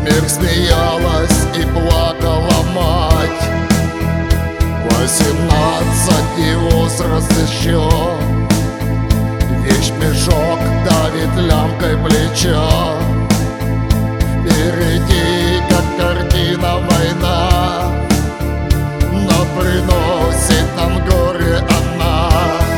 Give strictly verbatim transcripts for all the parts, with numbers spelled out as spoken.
мир смеялась и плакала мать. Восемнадцать и возраст еще, вещмешок давит лямкой плеча. Впереди, как картина, война, но приносит нам горе она.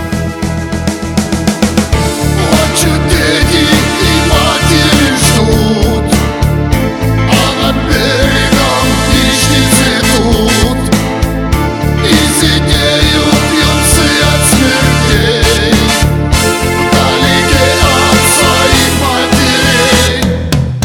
Плачут дети и матери ждут, а над берегом вишни цветут, и сидеют юнцы от смертей вдалеке от своих матерей.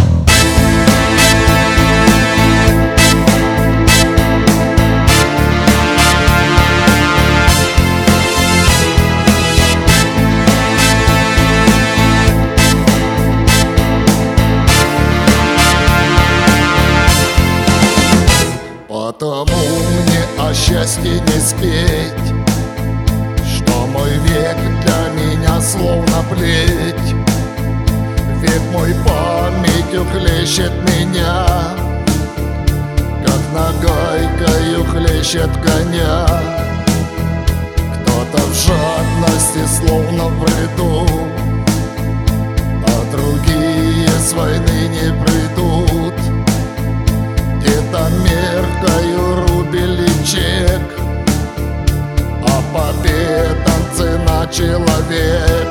Потому мне о счастье не спеть, что мой век для меня словно плеть. Век мой памятью хлещет меня, как нагайкою хлещет коня. Кто-то в жадности словно в бреду, а другие с войны не придут. Где-то меркою рубили чек, а победам цена человек.